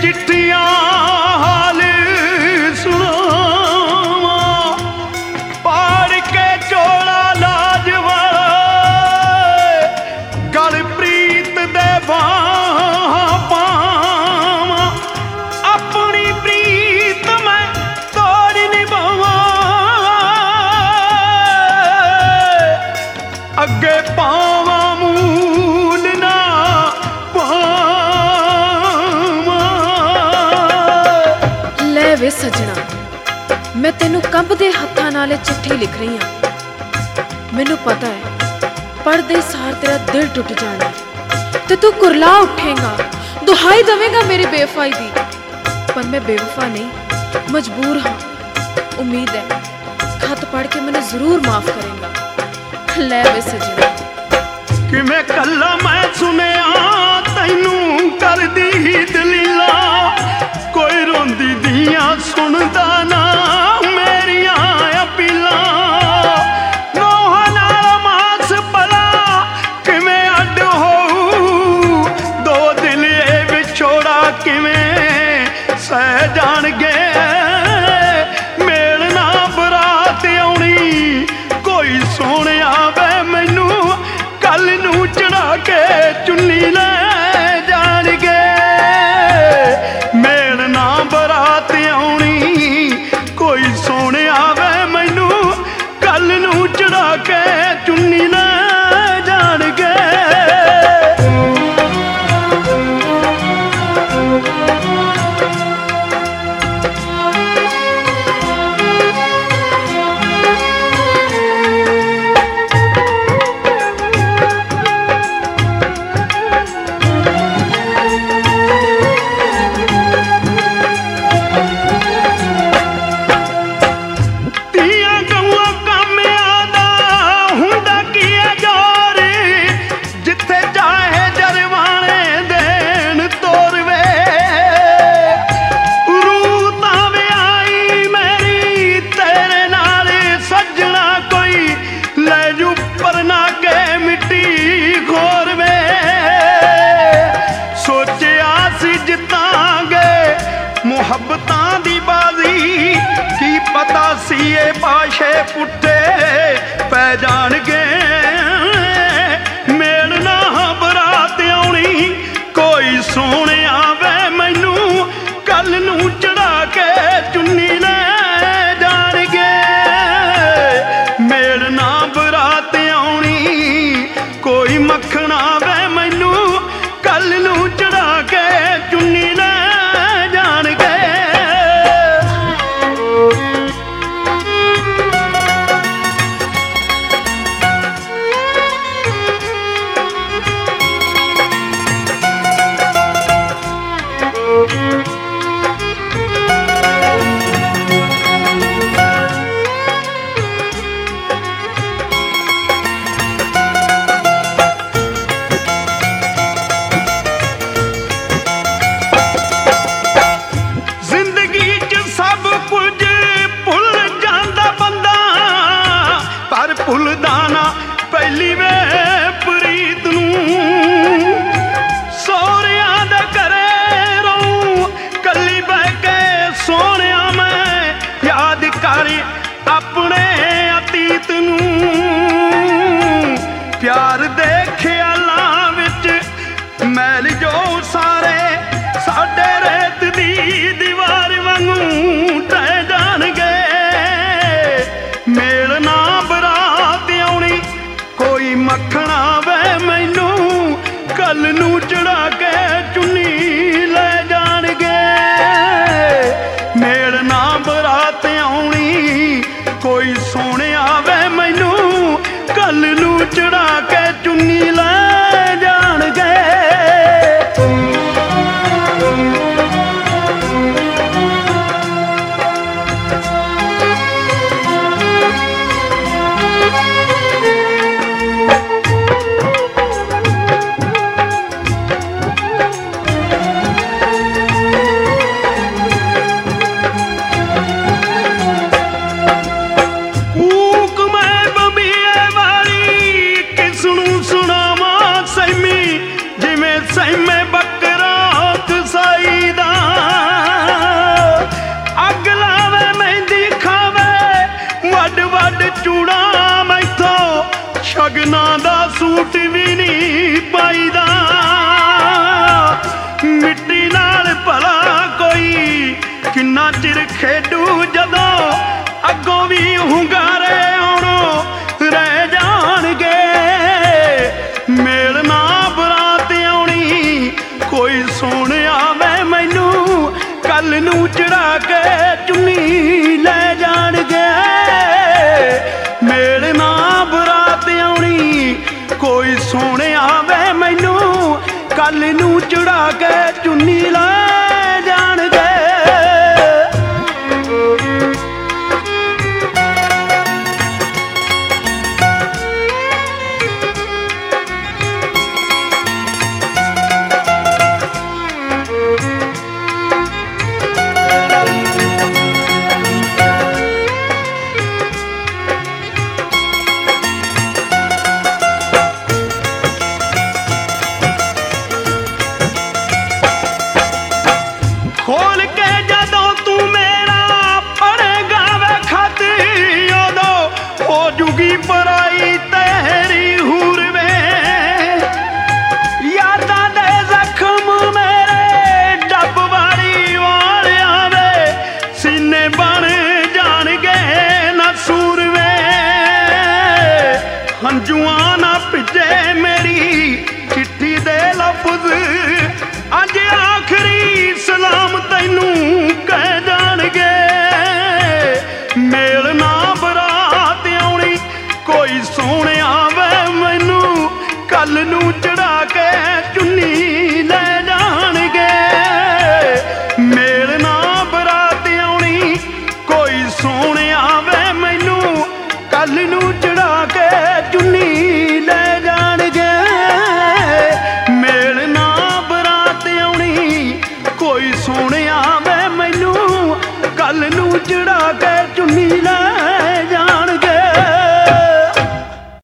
चिट्ठियां हाल सुनावा, पाड़ के चोला लाज वाला गल प्रीत दे बाहां पावां, अपनी प्रीत मैं तोड़ निभावां, अगे पावां मूल ना ले वे सजना, मैं तेनू कंबदे हत्थां नाल चिट्ठी लिख रही हाँ। मैनू पता है पढ़दे सार तेरा दिल टुट जाना ते तू कुरला उठेगा, दुहाई देवेगा मेरी बेवफाई दी। पर मैं बेवफा नहीं, मजबूर हाँ। उम्मीद है खत पढ़ के मैंने जरूर माफ करेगा। ले वे सजना, कि मैं कला मैं सुनिया तैनू कर दी दलीला, कोई रोंदी दियां सुनदा ना मेरिया अपीलां, नोहां नाल मास भला किवें अड होऊ, दो दिल ए विछोड़ा किवें सह जाणगे, मेल ना बरात आउणी कोई सोहणिया वे मैनू कल नू चढ़ा के चुन्नी ले जाणगे, मेल ना बरात आउणी कोई सोहणिया वे मैनू कल नू चढ़ा के चुन्नी ले जाणगे। मुहब्बतां दी बाजी की पता सी ए पाशे पुट्ठे पै जाणगे, मेल ना बरात आउणी कोई सोहणिया वे मैनू कल नू चढ़ा के चुन्नी ले जाणगे, मेल ना बरात आउणी कोई मक्खना वे मैनू कल नू चढ़ा के चुन्नी ले जाणगे। भुलदा ना पहली वे प्रीत नूं, सोहरियां दे घरे रहूं खेडू जदों अगों भी हुंगारे आउणों रह जाणगे। मेल ना बरात आउणी कोई सोण आवे मैनू कल नू चढ़ा के चुन्नी लै जाणगे। मेल ना बरात आउणी कोई सोण आवे मैनू कल नू चढ़ा के चुन्नी लै जाणगे। खोल के जदों तू मेरा पढ़ेगा वे खत उदों हो जूगी पराई तेरी हूर में। यादां दे जख्म मेरे डब वाली वालियां वे सीने बन जाणगे नसूर में। हंजुआं ना भिजे मेरी चिट्ठी दे लफ्ज अज आखरी सलाम तैनू कह जाणगे। मेल ना बरात आउणी कोई सोहणे आवे मैनू कल नू चढ़ा के चुन्नी लै जाणगे। मेल ना बरात आउणी कोई सोहणे आवे मैनू कल नू चढ़ा के चुन्नी लै जाणगे। मेल ना बरात आउणी कोई सोहणे आवे मैनू कल नू चढ़ा के चुन्नी लै